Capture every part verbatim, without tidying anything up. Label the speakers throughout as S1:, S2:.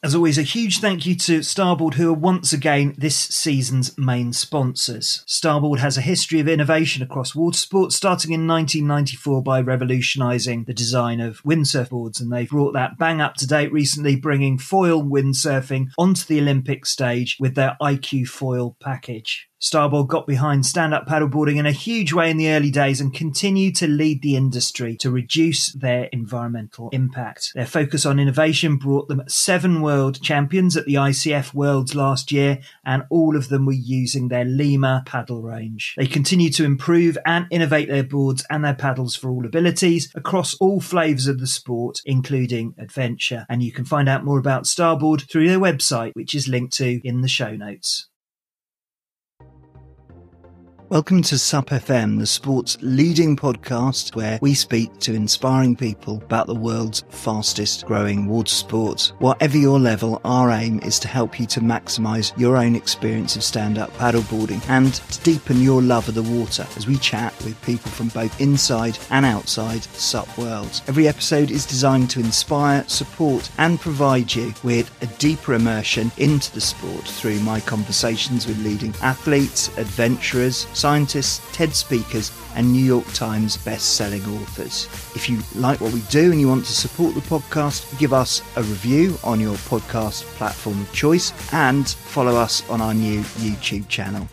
S1: As always, a huge thank you to Starboard, who are once again this season's main sponsors. Starboard has a history of innovation across water sports, starting in nineteen ninety-four by revolutionising the design of windsurf boards, and they've brought that bang up to date recently, bringing foil windsurfing onto the Olympic stage with their I Q foil package. Starboard got behind stand-up paddleboarding in a huge way in the early days and continue to lead the industry to reduce their environmental impact. Their focus on innovation brought them seven world champions at the I C F Worlds last year, and all of them were using their Lima paddle range. They continue to improve and innovate their boards and their paddles for all abilities across all flavours of the sport, including adventure. And you can find out more about Starboard through their website, which is linked to in the show notes. Welcome to Sup F M, the sport's leading podcast where we speak to inspiring people about the world's fastest growing water sport. Whatever your level, our aim is to help you to maximise your own experience of stand-up paddleboarding and to deepen your love of the water as we chat with people from both inside and outside Sup worlds. Every episode is designed to inspire, support and provide you with a deeper immersion into the sport through my conversations with leading athletes, adventurers, scientists, TED speakers and New York Times best-selling authors. If you like what we do and you want to support the podcast, give us a review on your podcast platform of choice and follow us on our new YouTube channel.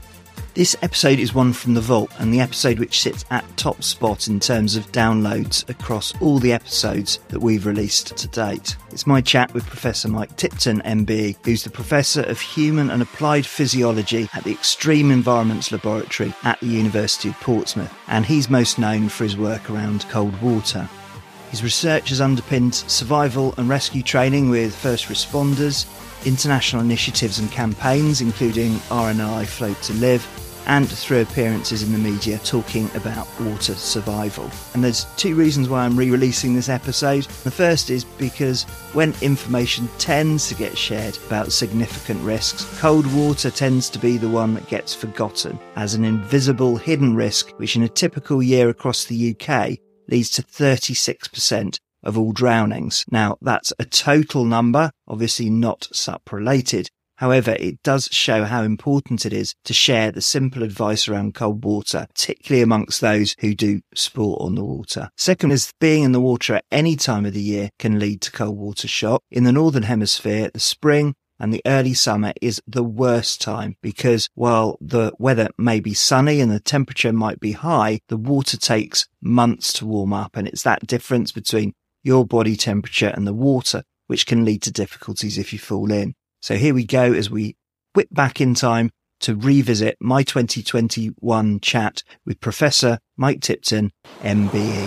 S1: This episode is one from the vault, and the episode which sits at top spot in terms of downloads across all the episodes that we've released to date. It's my chat with Professor Mike Tipton, M B E, who's the Professor of Human and Applied Physiology at the Extreme Environments Laboratory at the University of Portsmouth, and he's most known for his work around cold water. His research has underpinned survival and rescue training with first responders, international initiatives and campaigns including R N L I Float to Live, and through appearances in the media talking about water survival. And there's two reasons why I'm re-releasing this episode. The first is because when information tends to get shared about significant risks, cold water tends to be the one that gets forgotten as an invisible hidden risk, which in a typical year across the U K leads to thirty-six percent of all drownings. Now, that's a total number, obviously not sup related. However, it does show how important it is to share the simple advice around cold water, particularly amongst those who do sport on the water. Second is being in the water at any time of the year can lead to cold water shock. In the Northern Hemisphere, the spring and the early summer is the worst time because while the weather may be sunny and the temperature might be high, the water takes months to warm up, and it's that difference between your body temperature and the water which can lead to difficulties if you fall in. So here we go as we whip back in time to revisit my twenty twenty-one chat with Professor Mike Tipton, M B E.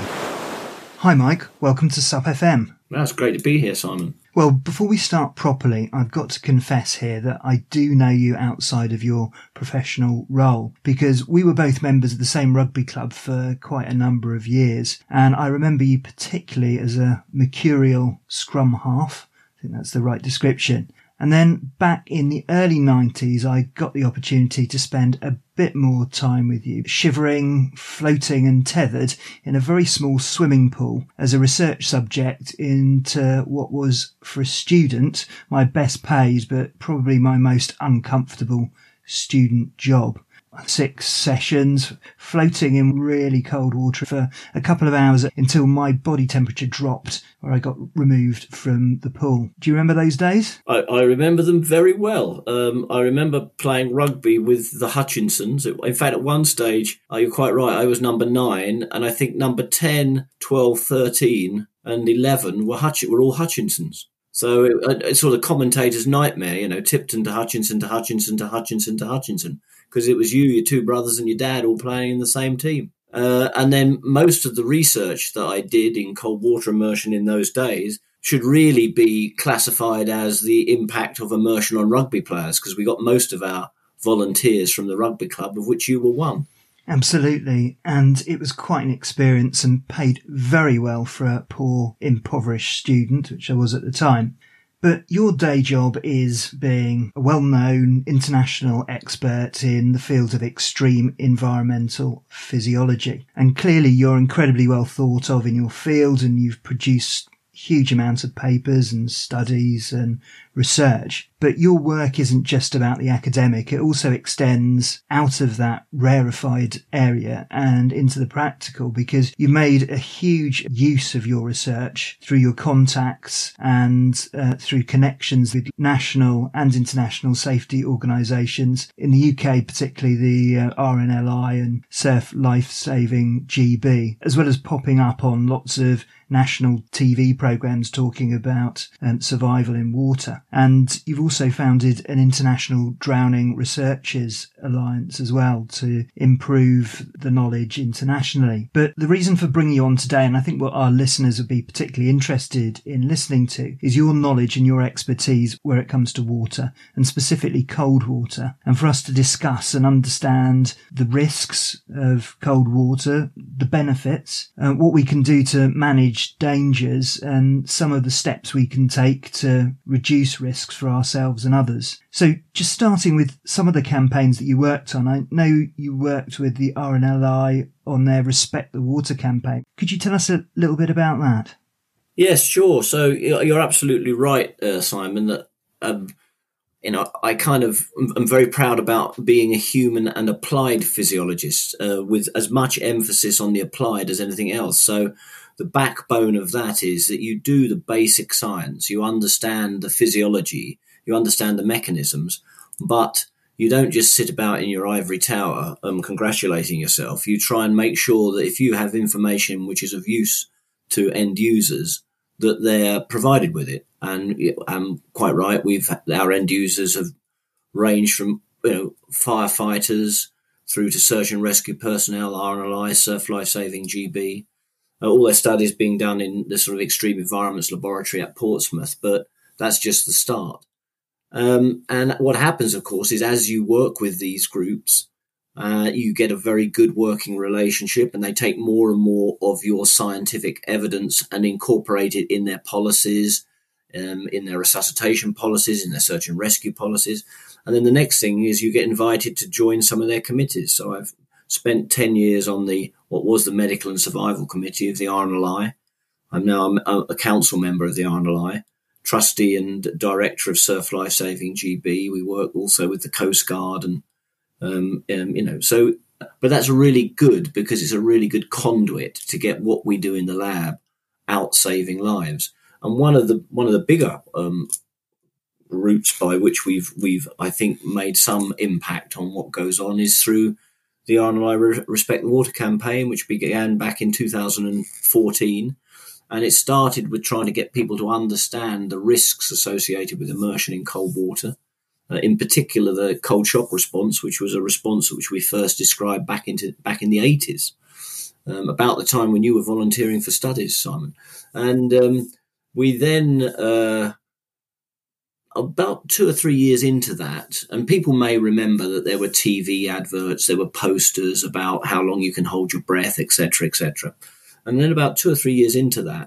S1: Hi Mike, welcome to Sup F M.
S2: That's great to be here, Simon.
S1: Well, before we start properly, I've got to confess here that I do know you outside of your professional role because we were both members of the same rugby club for quite a number of years. And I remember you particularly as a mercurial scrum half. I think that's the right description. And then back in the early nineties, I got the opportunity to spend a bit more time with you, shivering, floating and tethered in a very small swimming pool as a research subject into what was, for a student, my best paid but probably my most uncomfortable student job. Six sessions, floating in really cold water for a couple of hours until my body temperature dropped or I got removed from the pool. Do you remember those days?
S2: I, I remember them very well. Um, I remember playing rugby with the Hutchinsons. In fact, at one stage, uh, you're quite right, I was number nine, and I think number ten, twelve, thirteen and eleven were, Hutch- were all Hutchinsons. So it, it's sort of commentator's nightmare, you know, Tipton to Hutchinson to Hutchinson to Hutchinson to Hutchinson, because it was you, your two brothers and your dad all playing in the same team. Uh, and then most of the research that I did in cold water immersion in those days should really be classified as the impact of immersion on rugby players, because we got most of our volunteers from the rugby club, of which you were one.
S1: Absolutely. And it was quite an experience and paid very well for a poor, impoverished student, which I was at the time. But your day job is being a well-known international expert in the field of extreme environmental physiology. And clearly you're incredibly well thought of in your field, and you've produced huge amount of papers and studies and research. But your work isn't just about the academic. It also extends out of that rarefied area and into the practical, because you made a huge use of your research through your contacts and uh, through connections with national and international safety organisations. In the U K, particularly the uh, R N L I and Surf Life Saving G B, as well as popping up on lots of national T V programmes talking about um, survival in water. And you've also founded an International Drowning Researchers Alliance as well to improve the knowledge internationally. But the reason for bringing you on today, and I think what our listeners would be particularly interested in listening to, is your knowledge and your expertise where it comes to water, and specifically cold water, and for us to discuss and understand the risks of cold water, the benefits, uh, what we can do to manage dangers, and some of the steps we can take to reduce risks for ourselves and others. So just starting with some of the campaigns that you worked on, I know you worked with the R N L I on their Respect the Water campaign. Could you tell us a little bit about that?
S2: Yes, sure. So you're absolutely right, uh, Simon, that um, you know, I kind of am very proud about being a human and applied physiologist, uh, with as much emphasis on the applied as anything else. So the backbone of that is that you do the basic science, you understand the physiology, you understand the mechanisms, but you don't just sit about in your ivory tower um, congratulating yourself. You try and make sure that if you have information which is of use to end users, that they're provided with it. And I'm quite right, we've our end users have ranged from, you know, firefighters through to search and rescue personnel, R N L I, Surf Life Saving G B. Uh, all their studies being done in the sort of extreme environments laboratory at Portsmouth, but that's just the start. Um, and what happens, of course, is as you work with these groups, uh, you get a very good working relationship, and they take more and more of your scientific evidence and incorporate it in their policies, um, in their resuscitation policies, in their search and rescue policies. And then the next thing is you get invited to join some of their committees. So I've spent ten years on the what was the Medical and Survival Committee of the R N L I. I'm now a, a council member of the R N L I, trustee and director of Surf Life Saving G B. We work also with the Coast Guard, and um, um, you know, so. But that's really good because it's a really good conduit to get what we do in the lab out saving lives. And one of the one of the bigger um, routes by which we've we've I think made some impact on what goes on is through the R N L I Respect the Water campaign, which began back in two thousand fourteen. And it started with trying to get people to understand the risks associated with immersion in cold water, uh, in particular the cold shock response, which was a response which we first described back into back in the eighties, um, about the time when you were volunteering for studies, Simon. And um, we then... Uh, About two or three years into that, and people may remember that there were T V adverts, there were posters about how long you can hold your breath, et cetera, et cetera. And then about two or three years into that,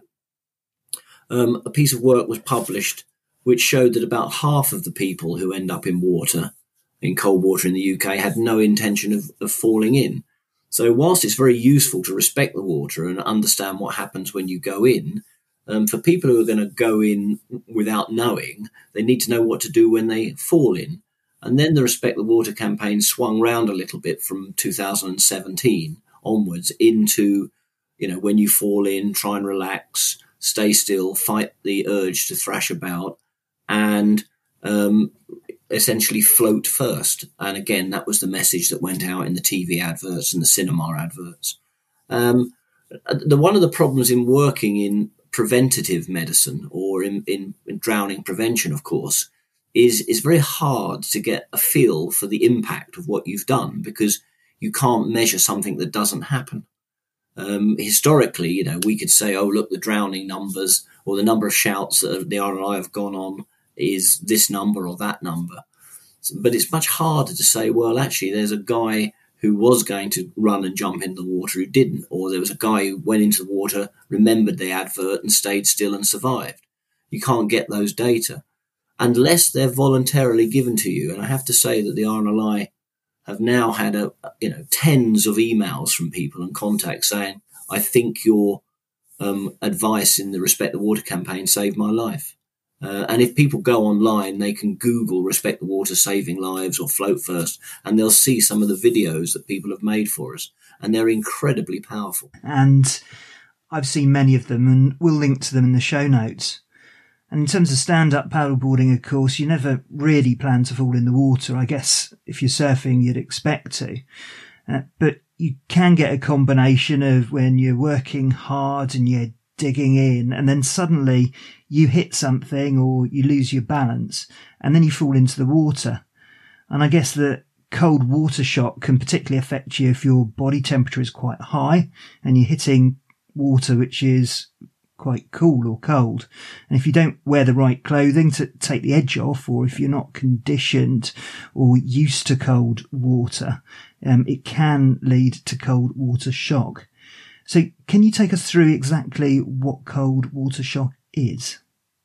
S2: um, a piece of work was published which showed that about half of the people who end up in water, in cold water in the U K, had no intention of, of falling in. So whilst it's very useful to respect the water and understand what happens when you go in, Um, for people who are going to go in without knowing, they need to know what to do when they fall in. And then the Respect the Water campaign swung round a little bit from two thousand seventeen onwards into, you know, when you fall in, try and relax, stay still, fight the urge to thrash about, and um, essentially float first. And again, that was the message that went out in the T V adverts and the cinema adverts. Um, the one of the problems in working in preventative medicine or in, in, in drowning prevention, of course, is is very hard to get a feel for the impact of what you've done because you can't measure something that doesn't happen. Um, historically, you know, we could say, oh, look, the drowning numbers or the number of shouts that the R N L I have gone on is this number or that number. But it's much harder to say, well, actually, there's a guy who was going to run and jump into the water who didn't, or there was a guy who went into the water, remembered the advert and stayed still and survived. You can't get those data unless they're voluntarily given to you. And I have to say that the R N L I have now had a, you know, tens of emails from people and contacts saying, I think your um, advice in the Respect the Water campaign saved my life. Uh, and if people go online, they can Google Respect the Water Saving Lives or Float First, and they'll see some of the videos that people have made for us. And they're incredibly powerful.
S1: And I've seen many of them, and we'll link to them in the show notes. And in terms of stand-up paddleboarding, of course, you never really plan to fall in the water. I guess if you're surfing, you'd expect to. Uh, but you can get a combination of when you're working hard and you're digging in, and then suddenly you hit something or you lose your balance, and then you fall into the water. And I guess that cold water shock can particularly affect you if your body temperature is quite high and you're hitting water which is quite cool or cold. And if you don't wear the right clothing to take the edge off, or if you're not conditioned or used to cold water, um, it can lead to cold water shock. So can you take us through exactly what cold water shock is?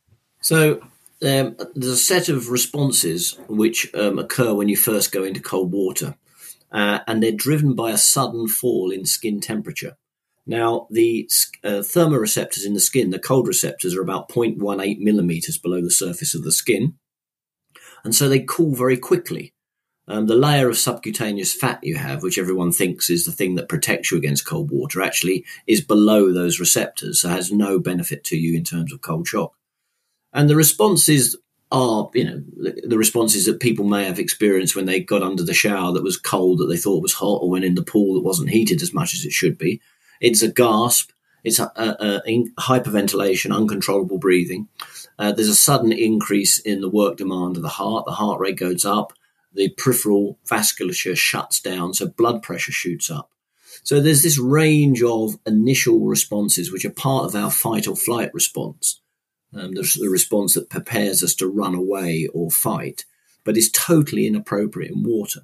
S2: So um, there's a set of responses which um, occur when you first go into cold water, uh, and they're driven by a sudden fall in skin temperature. Now, the uh, thermoreceptors in the skin, the cold receptors, are about zero point one eight millimeters below the surface of the skin, and so they cool very quickly. Um, the layer of subcutaneous fat you have, which everyone thinks is the thing that protects you against cold water, actually is below those receptors, so has no benefit to you in terms of cold shock. And the responses are, you know, the, the responses that people may have experienced when they got under the shower that was cold, that they thought was hot, or went in the pool that wasn't heated as much as it should be. It's a gasp. It's a, a, a hyperventilation, uncontrollable breathing. Uh, there's a sudden increase in the work demand of the heart. The heart rate goes up. The peripheral vasculature shuts down, so blood pressure shoots up. So there's this range of initial responses which are part of our fight or flight response. Um, the, the response that prepares us to run away or fight, but is totally inappropriate in water.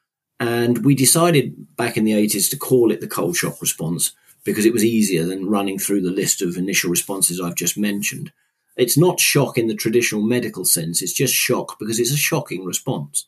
S2: And we decided back in the eighties to call it the cold shock response because it was easier than running through the list of initial responses I've just mentioned. It's not shock in the traditional medical sense. It's just shock because it's a shocking response.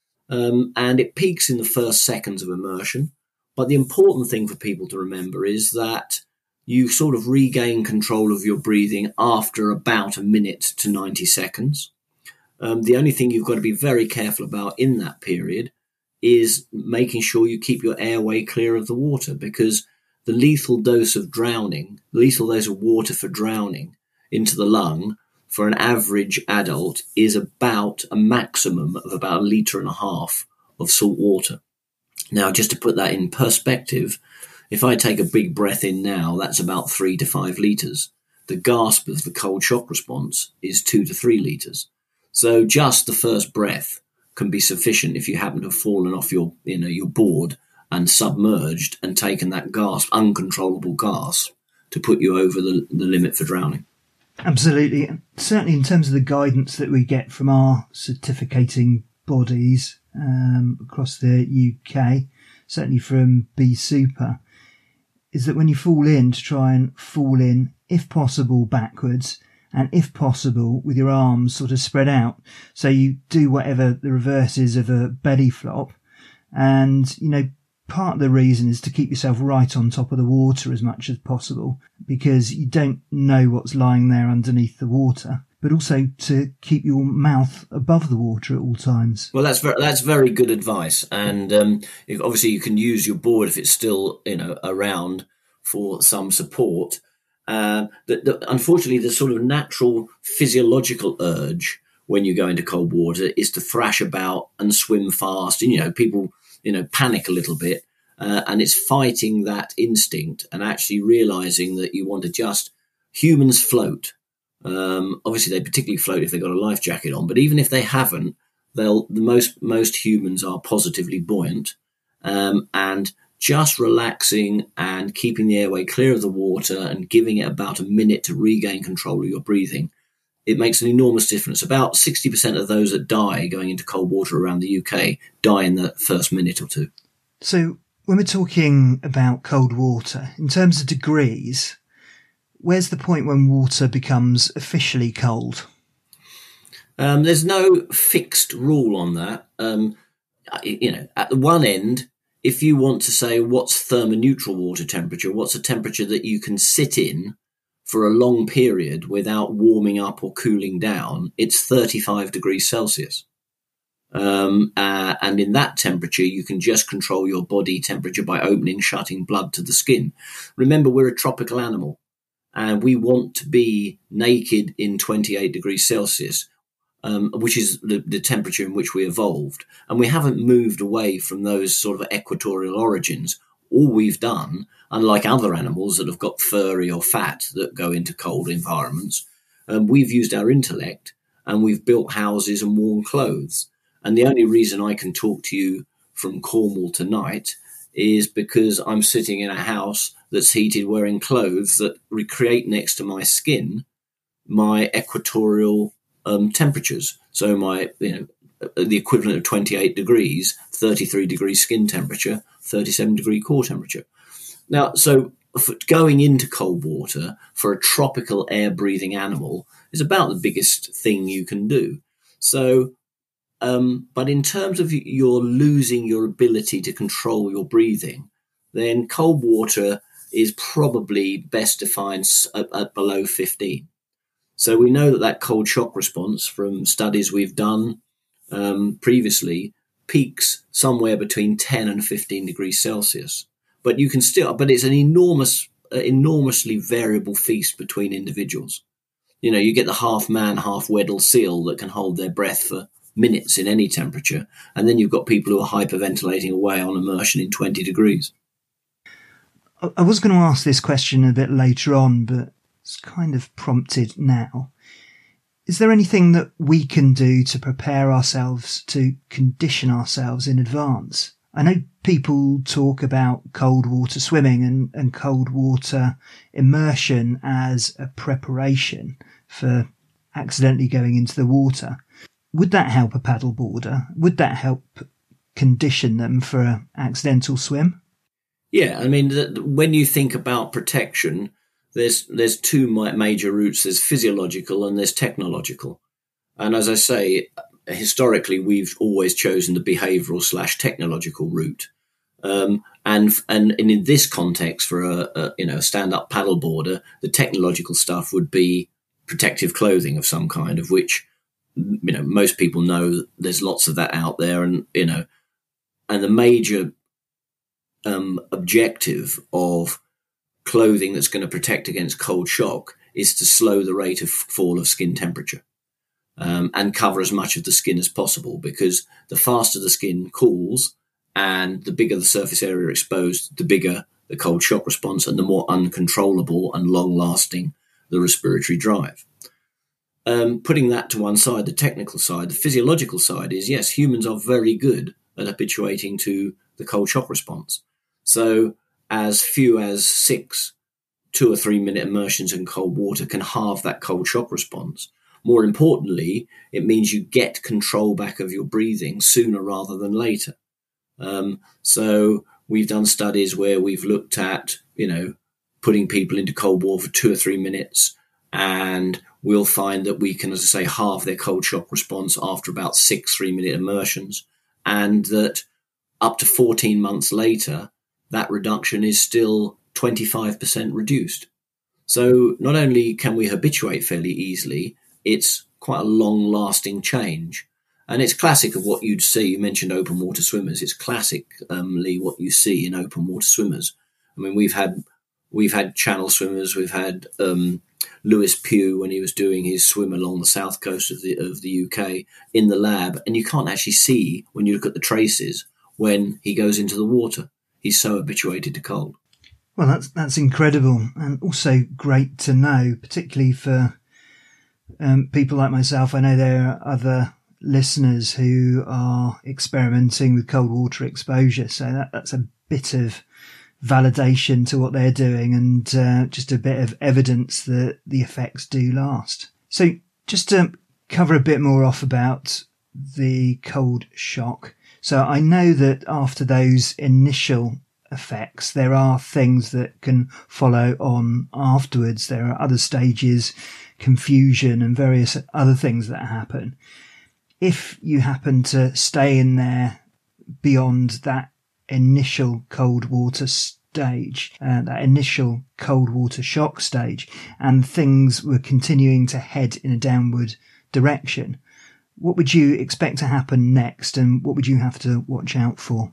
S2: Um, and it peaks in the first seconds of immersion. But the important thing for people to remember is that you sort of regain control of your breathing after about a minute to ninety seconds. Um, the only thing you've got to be very careful about in that period is making sure you keep your airway clear of the water, because the lethal dose of drowning, lethal dose of water for drowning into the lung for an average adult is about a maximum of about a litre and a half of salt water. Now, just to put that in perspective, if I take a big breath in now, that's about three to five litres. The gasp of the cold shock response is two to three litres. So just the first breath can be sufficient if you happen to have fallen off your, you know, your board and submerged and taken that gasp, uncontrollable gasp, to put you over the, the limit for drowning.
S1: Absolutely. Certainly in terms of the guidance that we get from our certificating bodies um, across the U K, certainly from B Super, is that when you fall in, to try and fall in, if possible, backwards, and if possible, with your arms sort of spread out. So you do whatever the reverse is of a belly flop. And, you know, part of the reason is to keep yourself right on top of the water as much as possible, because you don't know what's lying there underneath the water, but also to keep your mouth above the water at all times.
S2: Well, that's very, that's very good advice. And um, obviously you can use your board if it's still, you know, around for some support. Uh, the, the, unfortunately, the sort of natural physiological urge when you go into cold water is to thrash about and swim fast. And, you know, people, you know, panic a little bit, uh, and it's fighting that instinct and actually realizing that you want to just, humans float. Um, obviously they particularly float if they've got a life jacket on, but even if they haven't, they'll, the most, most humans are positively buoyant, um, and just relaxing and keeping the airway clear of the water and giving it about a minute to regain control of your breathing. It makes an enormous difference. About sixty percent of those that die going into cold water around the U K die in the first minute or two.
S1: So when we're talking about cold water, in terms of degrees, where's the point when water becomes officially cold?
S2: Um, there's no fixed rule on that. Um, you know, at the one end, if you want to say what's thermoneutral water temperature, what's a temperature that you can sit in for a long period without warming up or cooling down, it's thirty-five degrees Celsius. Um, uh, and in that temperature, you can just control your body temperature by opening, shutting blood to the skin. Remember, we're a tropical animal, and we want to be naked in twenty-eight degrees Celsius, um, which is the, the temperature in which we evolved. And we haven't moved away from those sort of equatorial origins. All we've done, unlike other animals that have got furry or fat that go into cold environments, um, we've used our intellect and we've built houses and worn clothes. And the only reason I can talk to you from Cornwall tonight is because I'm sitting in a house that's heated wearing clothes that recreate next to my skin my equatorial um, temperatures. So my, you know, the equivalent of twenty-eight degrees, thirty-three degrees skin temperature, thirty-seven degree core temperature. Now, so going into cold water for a tropical air breathing animal is about the biggest thing you can do. So, Um, but in terms of your losing your ability to control your breathing, then cold water is probably best defined at, at below fifteen. So we know that that cold shock response from studies we've done um, previously peaks somewhere between ten and fifteen degrees Celsius. But you can still, but it's an enormous, uh, enormously variable feast between individuals. You know, you get the half man, half Weddell seal that can hold their breath for minutes in any temperature, and then you've got people who are hyperventilating away on immersion in twenty degrees.
S1: I was going to ask this question a bit later on, but it's kind of prompted now. Is there anything that we can do to prepare ourselves, to condition ourselves in advance? I know people talk about cold water swimming and, and cold water immersion as a preparation for accidentally going into the water. Would that help a paddleboarder? Would that help condition them for an accidental swim?
S2: Yeah, I mean, the, when you think about protection, there's there's two major routes. There's physiological and there's technological. And as I say, historically, we've always chosen the behavioural slash technological route. Um, and, and and in this context, for a, a you know a stand-up paddleboarder, the technological stuff would be protective clothing of some kind, of which, you know, most people know there's lots of that out there. And, you know, and the major um, objective of clothing that's going to protect against cold shock is to slow the rate of fall of skin temperature um, and cover as much of the skin as possible, because the faster the skin cools and the bigger the surface area exposed, the bigger the cold shock response and the more uncontrollable and long-lasting the respiratory drive. Um, putting that to one side, the technical side, the physiological side is, yes, humans are very good at habituating to the cold shock response. So as few as six two or three minute immersions in cold water can halve that cold shock response. More importantly, it means you get control back of your breathing sooner rather than later. Um, so we've done studies where we've looked at, you know, putting people into cold water for two or three minutes, and we'll find that we can, as I say, halve their cold shock response after about six three-minute immersions, and that up to fourteen months later, that reduction is still twenty-five percent reduced. So not only can we habituate fairly easily, it's quite a long-lasting change. And it's classic of what you'd see. You mentioned open water swimmers. It's classic, um, Lee, what you see in open water swimmers. I mean, we've had we've had channel swimmers. We've had um, Lewis Pugh when he was doing his swim along the south coast of the of the U K in the lab, and you can't actually see when you look at the traces when he goes into the water. He's so habituated to cold.
S1: Well, that's that's incredible, and also great to know, particularly for um, people like myself. I know there are other listeners who are experimenting with cold water exposure, so that, that's a bit of validation to what they're doing, and uh, just a bit of evidence that the effects do last. So just to cover a bit more off about the cold shock. So I know that after those initial effects, there are things that can follow on afterwards. There are other stages, confusion and various other things that happen. If you happen to stay in there beyond that initial cold water stage, uh, that initial cold water shock stage, and things were continuing to head in a downward direction, what would you expect to happen next, and what would you have to watch out for?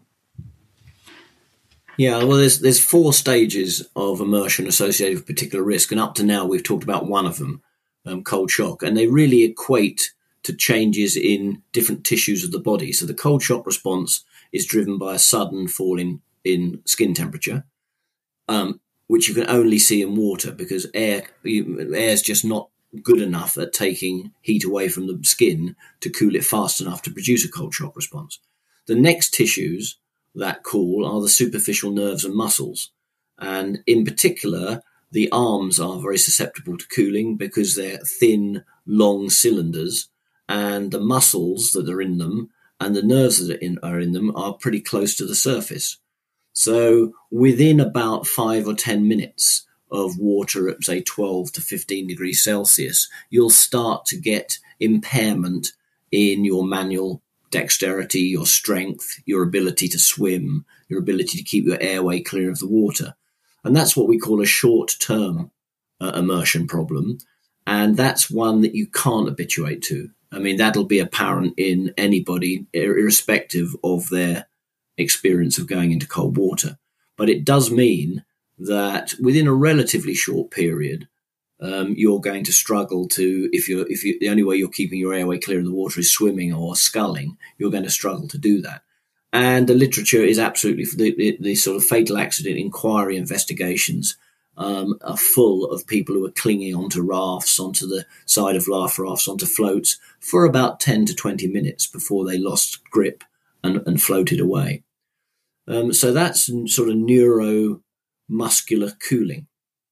S2: Yeah, well, there's there's four stages of immersion associated with particular risk, and up to now we've talked about one of them, um, cold shock, and they really equate to changes in different tissues of the body. So the cold shock response is driven by a sudden fall in, in skin temperature, um, which you can only see in water because air air is just not good enough at taking heat away from the skin to cool it fast enough to produce a cold shock response. The next tissues that cool are the superficial nerves and muscles. And in particular, the arms are very susceptible to cooling because they're thin, long cylinders, and the muscles that are in them and the nerves that are in, are in them are pretty close to the surface. So within about five or ten minutes of water at, say, twelve to fifteen degrees Celsius, you'll start to get impairment in your manual dexterity, your strength, your ability to swim, your ability to keep your airway clear of the water. And that's what we call a short-term uh, immersion problem. And that's one that you can't habituate to. I mean, that'll be apparent in anybody, irrespective of their experience of going into cold water. But it does mean that within a relatively short period, Um, you're going to struggle to, if you're, if you, the only way you're keeping your airway clear of the water is swimming or sculling, you're going to struggle to do that. And the literature is absolutely, the, the, the sort of fatal accident inquiry investigations um, are full of people who are clinging onto rafts, onto the side of life rafts, onto floats for about ten to twenty minutes before they lost grip and, and floated away. Um, so that's sort of neuromuscular cooling.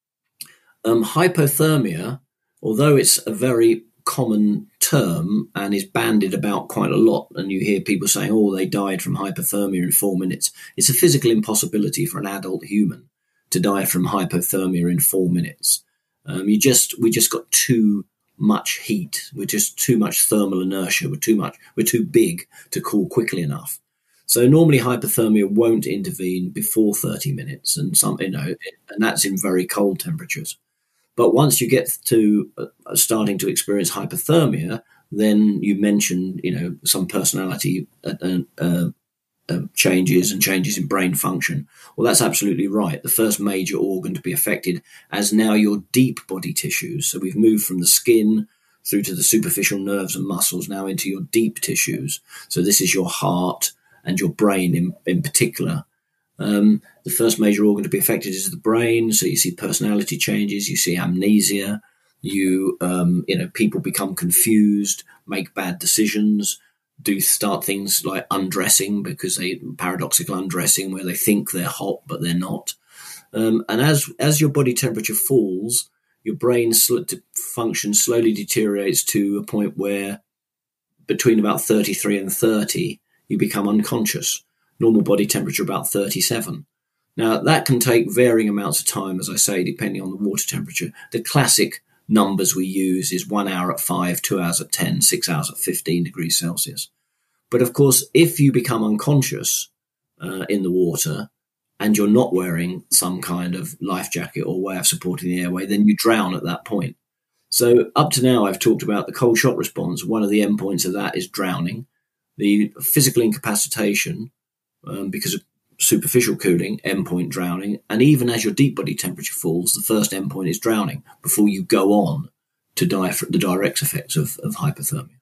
S2: Um, hypothermia, although it's a very common term and is bandied about quite a lot, and you hear people saying, oh, they died from hypothermia in four minutes. It's a physical impossibility for an adult human to die from hypothermia in four minutes. Um, you just, we just got too much heat. We're just too much thermal inertia. We're too much, we're too big to cool quickly enough. So normally hypothermia won't intervene before thirty minutes, and some, you know, and that's in very cold temperatures. But once you get to uh, starting to experience hypothermia, then you mentioned, you know, some personality uh, uh, uh, changes and changes in brain function. Well, that's absolutely right. The first major organ to be affected as now your deep body tissues. So we've moved from the skin through to the superficial nerves and muscles, now into your deep tissues. So this is your heart and your brain in, in particular. Um, the first major organ to be affected is the brain. So you see personality changes, you see amnesia, you, um, you know, people become confused, make bad decisions, do start things like undressing because they paradoxical undressing where they think they're hot, but they're not. Um, and as, as your body temperature falls, your brain sl- function slowly deteriorates to a point where between about thirty-three and thirty, you become unconscious. Normal body temperature about thirty-seven. Now, that can take varying amounts of time, as I say, depending on the water temperature. The classic numbers we use is one hour at five, two hours at ten, six hours at fifteen degrees Celsius. But of course, if you become unconscious uh, in the water and you're not wearing some kind of life jacket or way of supporting the airway, then you drown at that point. So up to now, I've talked about the cold shock response. One of the endpoints of that is drowning. The physical incapacitation, Um, because of superficial cooling, endpoint drowning, and even as your deep body temperature falls, the first endpoint is drowning before you go on to die from the direct effects of, of hypothermia.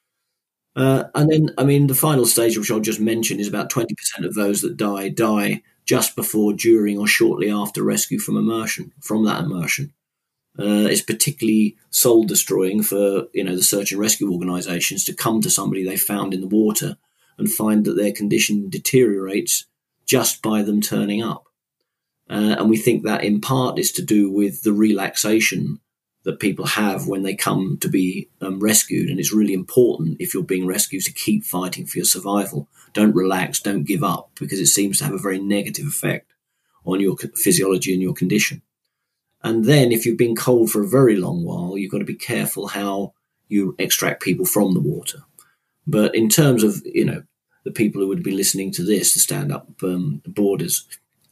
S2: Uh, and then, I mean, the final stage, which I'll just mention, is about twenty percent of those that die, die just before, during, or shortly after rescue from immersion, from that immersion. Uh, it's particularly soul-destroying for, you know, the search and rescue organisations to come to somebody they found in the water and find that their condition deteriorates just by them turning up. Uh, and we think that in part is to do with the relaxation that people have when they come to be um, rescued. And it's really important, if you're being rescued, to keep fighting for your survival. Don't relax, don't give up, because it seems to have a very negative effect on your physiology and your condition. And then if you've been cold for a very long while, you've got to be careful how you extract people from the water. But in terms of, you know, the people who would be listening to this, the stand-up um, boarders,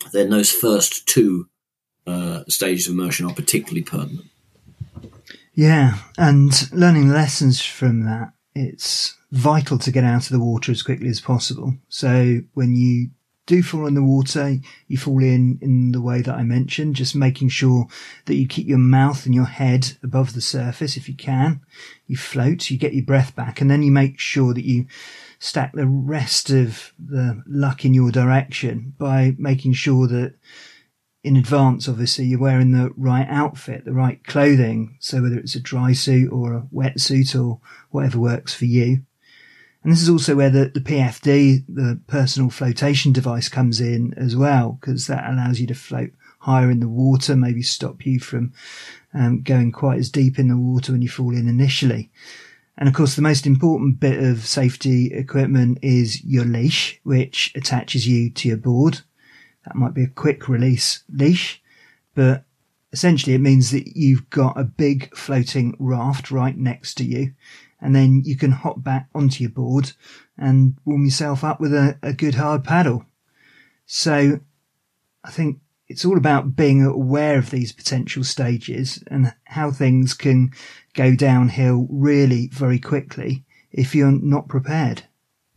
S2: then those first two uh, stages of immersion are particularly pertinent.
S1: Yeah, and learning lessons from that, it's vital to get out of the water as quickly as possible. So when you do fall in the water, you fall in in the way that I mentioned, just making sure that you keep your mouth and your head above the surface if you can. You float, you get your breath back, and then you make sure that you stack the rest of the luck in your direction by making sure that in advance, obviously, you're wearing the right outfit, the right clothing. So whether it's a dry suit or a wetsuit or whatever works for you. And this is also where the, the P F D, the personal flotation device, comes in as well, because that allows you to float higher in the water, maybe stop you from um, going quite as deep in the water when you fall in initially. And of course, the most important bit of safety equipment is your leash, which attaches you to your board. That might be a quick release leash, but essentially it means that you've got a big floating raft right next to you, and then you can hop back onto your board and warm yourself up with a, a good hard paddle. So I think it's all about being aware of these potential stages and how things can go downhill really very quickly if you're not prepared.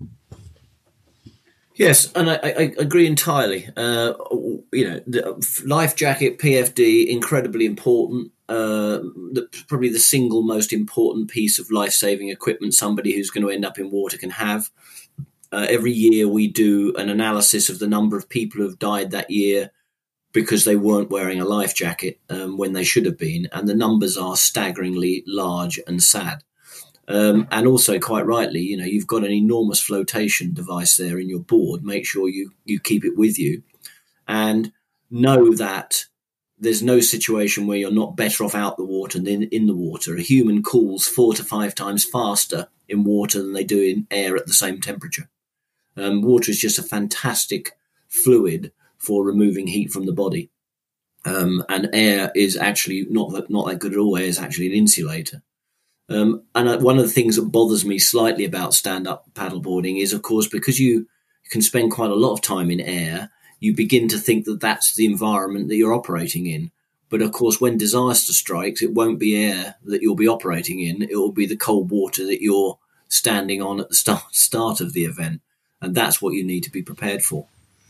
S2: Yes, and I, I agree entirely. Uh, you know, the life jacket, P F D, incredibly important. Uh, the, probably the single most important piece of life-saving equipment somebody who's going to end up in water can have. Uh, every year we do an analysis of the number of people who have died that year because they weren't wearing a life jacket um, when they should have been, and the numbers are staggeringly large and sad. Um, and also, quite rightly, you know, you've got an enormous flotation device there in your board. Make sure you, you keep it with you, and know that there's no situation where you're not better off out the water than in the water. A human cools four to five times faster in water than they do in air at the same temperature. Um, water is just a fantastic fluid for removing heat from the body. Um, and air is actually not that, not that good at all. Air is actually an insulator. Um, and one of the things that bothers me slightly about stand-up paddleboarding is, of course, because you can spend quite a lot of time in air, you begin to think that that's the environment that you're operating in. But, of course, when disaster strikes, it won't be air that you'll be operating in. It will be the cold water that you're standing on at the start, start of the event. And that's what you need to be prepared for.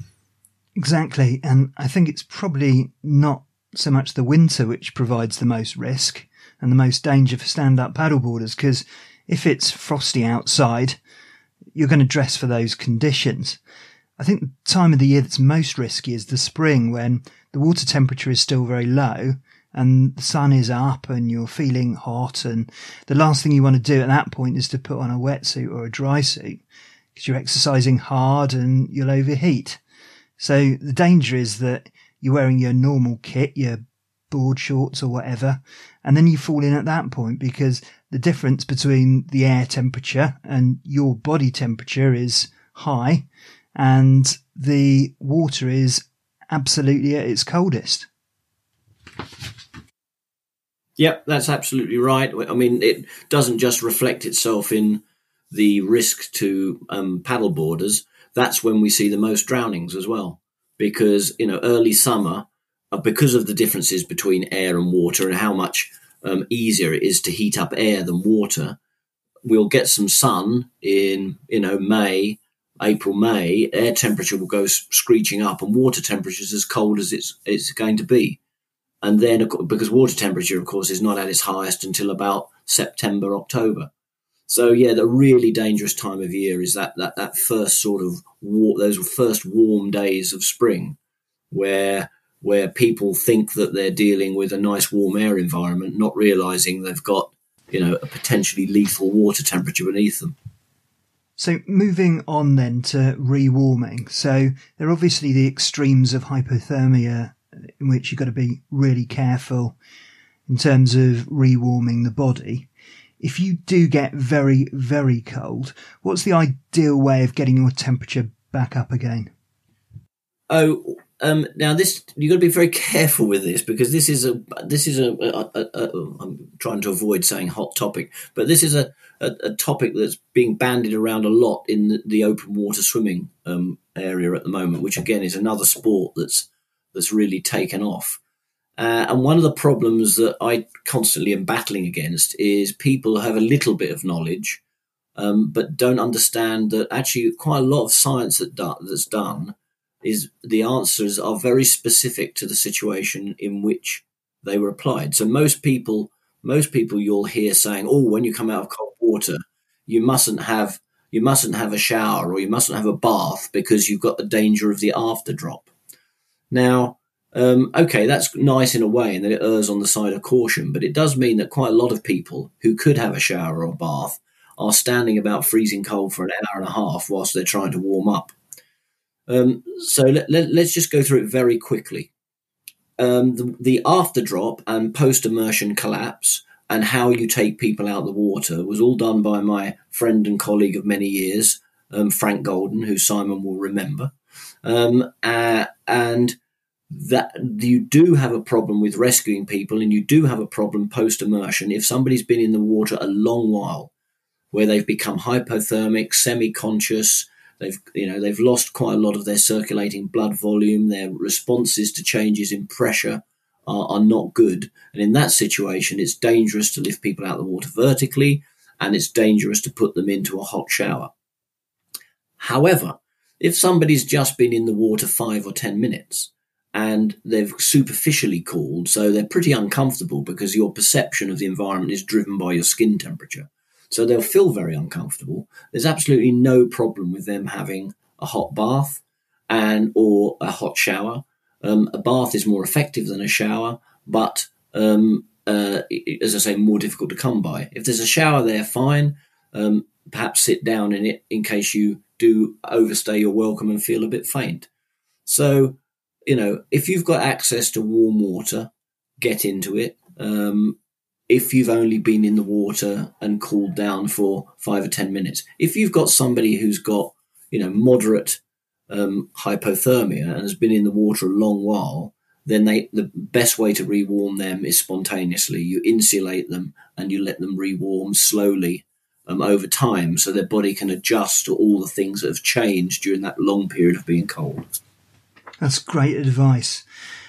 S1: Exactly. And I think it's probably not so much the winter which provides the most risk and the most danger for stand-up paddleboarders, because if it's frosty outside, you're going to dress for those conditions. I think the time of the year that's most risky is the spring, when the water temperature is still very low and the sun is up and you're feeling hot, and the last thing you want to do at that point is to put on a wetsuit or a dry suit, because you're exercising hard and you'll overheat. So the danger is that you're wearing your normal kit, your board shorts or whatever, and then you fall in at that point, because the difference between the air temperature and your body temperature is high, and the water is absolutely at its coldest.
S2: Yep, that's absolutely right. I mean, it doesn't just reflect itself in the risk to um, paddleboarders. That's when we see the most drownings as well, because, you know, early summer, uh, because of the differences between air and water and how much um, easier it is to heat up air than water, we'll get some sun in, you know, May, April, May. Air temperature will go screeching up, and water temperature is as cold as it's it's going to be. And then, because water temperature, of course, is not at its highest until about September, October. So, yeah, the really dangerous time of year is that that, that first sort of war, those first warm days of spring, where where people think that they're dealing with a nice warm air environment, not realizing they've got, you know, a potentially lethal water temperature beneath them.
S1: So moving on then to rewarming. So there are obviously the extremes of hypothermia, in which you've got to be really careful in terms of rewarming the body. If you do get very, very cold, what's the ideal way of getting your temperature back up again?
S2: Oh, um, now this you've got to be very careful with this, because this is a this is a, a, a, a I'm trying to avoid saying hot topic, but this is a, a, a topic that's being bandied around a lot in the, the open water swimming um, area at the moment, which again is another sport that's that's really taken off. Uh, and one of the problems that I constantly am battling against is people have a little bit of knowledge, um, but don't understand that actually quite a lot of science that do, that's done is the answers are very specific to the situation in which they were applied. So most people, most people you'll hear saying, "Oh, when you come out of cold water, you mustn't have you mustn't have a shower or you mustn't have a bath because you've got the danger of the after drop." Now, Um, okay, that's nice in a way, and that it errs on the side of caution, but it does mean that quite a lot of people who could have a shower or bath are standing about freezing cold for an hour and a half whilst they're trying to warm up. Um, so let, let, let's just go through it very quickly. Um, the, the after drop and post-immersion collapse and how you take people out of the water was all done by my friend and colleague of many years, um, Frank Golden, who Simon will remember. Um, uh, and that you do have a problem with rescuing people, and you do have a problem post-immersion if somebody's been in the water a long while, where they've become hypothermic, semi-conscious, they've you know they've lost quite a lot of their circulating blood volume, their responses to changes in pressure are, are not good, and in that situation it's dangerous to lift people out of the water vertically, and it's dangerous to put them into a hot shower. However, if somebody's just been in the water five or ten minutes and they've superficially cooled, so they're pretty uncomfortable because your perception of the environment is driven by your skin temperature. So they'll feel very uncomfortable. There's absolutely no problem with them having a hot bath and or a hot shower. Um, a bath is more effective than a shower, but um, uh, as I say, more difficult to come by. If there's a shower there, fine. Um, perhaps sit down in it in case you do overstay your welcome and feel a bit faint. So, you know, if you've got access to warm water, get into it. Um, if you've only been in the water and cooled down for five or ten minutes. If you've got somebody who's got, you know, moderate um, hypothermia and has been in the water a long while, then they the best way to rewarm them is spontaneously. You insulate them and you let them rewarm slowly um, over time, so their body can adjust to all the things that have changed during that long period of being cold.
S1: That's great advice.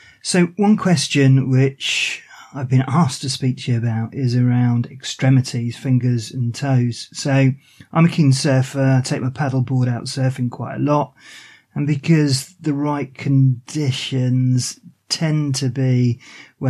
S1: So one question which I've been asked to speak to you about is around extremities, fingers and toes. So I'm a keen surfer. I take my paddleboard out surfing quite a lot. And because the right conditions tend to be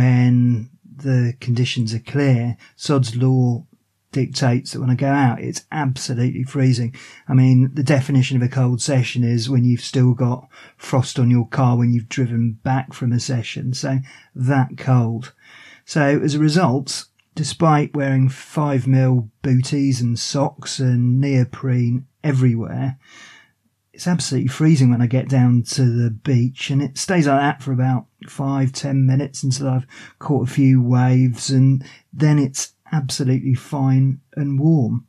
S1: when the conditions are clear, Sod's Law dictates that when I go out, it's absolutely freezing. I mean, the definition of a cold session is when you've still got frost on your car when you've driven back from a session. So that cold. So as a result, despite wearing five mil booties and socks and neoprene everywhere, it's absolutely freezing when I get down to the beach, and it stays like that for about five, ten minutes until I've caught a few waves, and then it's absolutely fine and warm.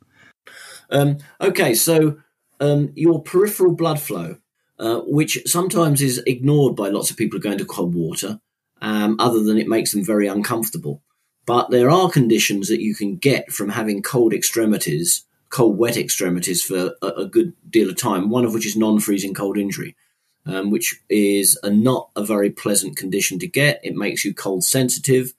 S2: Um, okay, so um, your peripheral blood flow, uh, which sometimes is ignored by lots of people who go into cold water, um, other than it makes them very uncomfortable. But there are conditions that you can get from having cold extremities, cold wet extremities for a, a good deal of time, one of which is non-freezing cold injury, um, which is a, not a very pleasant condition to get. It makes you cold sensitive.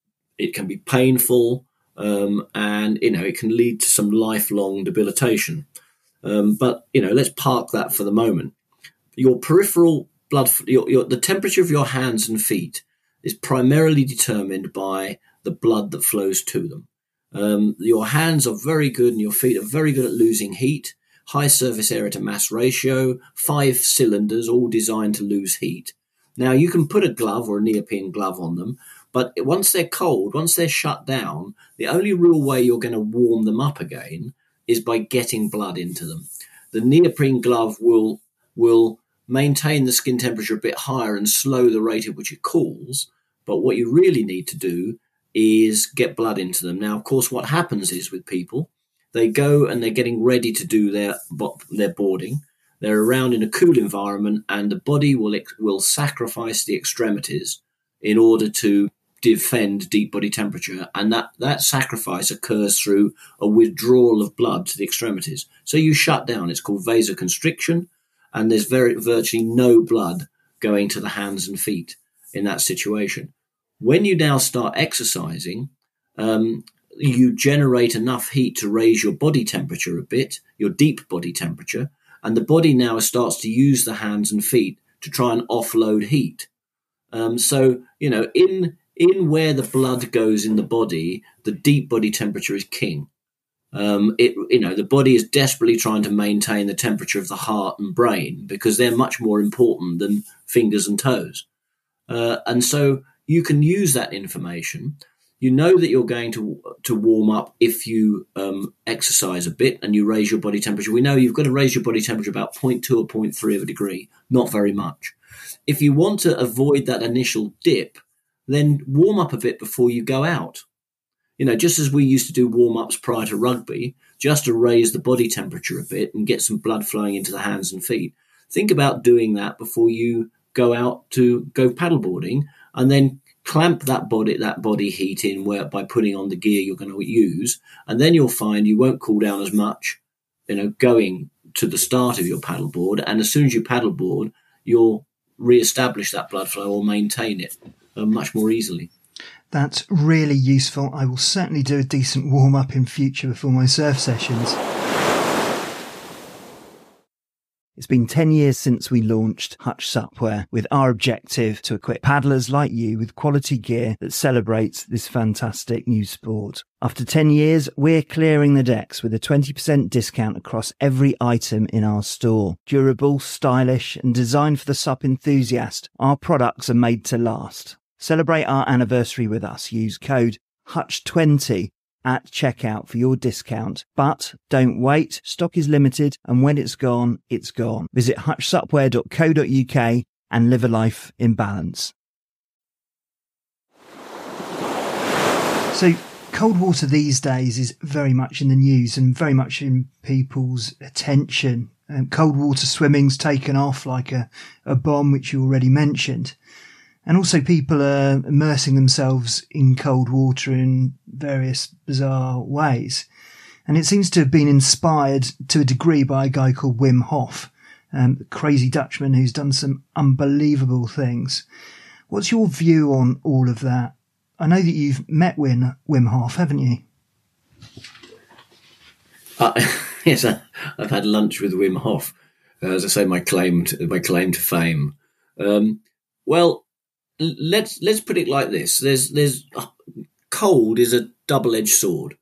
S2: It can be painful. Um, and, you know, it can lead to some lifelong debilitation. Um, but, you know, let's park that for the moment. Your peripheral blood, your, your, the temperature of your hands and feet is primarily determined by the blood that flows to them. Um, your hands are very good and your feet are very good at losing heat, high surface area to mass ratio, five cylinders, all designed to lose heat. Now, you can put a glove or a neoprene glove on them, but once they're cold, once they're shut down, the only real way you're going to warm them up again is by getting blood into them. The neoprene glove will will maintain the skin temperature a bit higher and slow the rate at which it cools, but what you really need to do is get blood into them. Now, of course, what happens is with people, they go and they're getting ready to do their their boarding. They're around in a cool environment, and the body will will sacrifice the extremities in order to defend deep body temperature, and that, that sacrifice occurs through a withdrawal of blood to the extremities. So you shut down. It's called vasoconstriction, and there's very virtually no blood going to the hands and feet in that situation. When you now start exercising, um, you generate enough heat to raise your body temperature a bit, your deep body temperature, and the body now starts to use the hands and feet to try and offload heat. Um, so, you know, in in where the blood goes in the body, the deep body temperature is king. Um, it, you know, the body is desperately trying to maintain the temperature of the heart and brain because they're much more important than fingers and toes. Uh, and so you can use that information. You know that you're going to to warm up if you um, exercise a bit and you raise your body temperature. We know you've got to raise your body temperature about zero point two or zero point three of a degree, not very much. If you want to avoid that initial dip, then warm up a bit before you go out. You know, just as we used to do warm-ups prior to rugby, just to raise the body temperature a bit and get some blood flowing into the hands and feet. Think about doing that before you go out to go paddleboarding, and then clamp that body that body heat in where by putting on the gear you're going to use, and then you'll find you won't cool down as much, you know, going to the start of your paddleboard. And as soon as you paddleboard, you'll re-establish that blood flow or maintain it uh, much more easily.
S1: That's really useful. I will certainly do a decent warm-up in future before my surf sessions. It's been ten years since we launched Hutch Supwear, with our objective to equip paddlers like you with quality gear that celebrates this fantastic new sport. After ten years, we're clearing the decks with a twenty percent discount across every item in our store. Durable, stylish, and designed for the sup enthusiast, our products are made to last. Celebrate our anniversary with us. Use code Hutch twenty at checkout for your discount. But don't wait. Stock is limited, and when it's gone, it's gone. Visit hutch supwear dot co dot uk and live a life in balance. So cold water these days is very much in the news and very much in people's attention. Um, cold water swimming's taken off like a, a bomb, which you already mentioned. And also people are immersing themselves in cold water in various bizarre ways. And it seems to have been inspired to a degree by a guy called Wim Hof, um, a crazy Dutchman who's done some unbelievable things. What's your view on all of that? I know that you've met Wim, Wim Hof, haven't you?
S2: Uh, yes, I, I've had lunch with Wim Hof. Uh, as I say, my claim to, my claim to fame. Um, well, Let's let's put it like this: there's there's cold is a double-edged sword,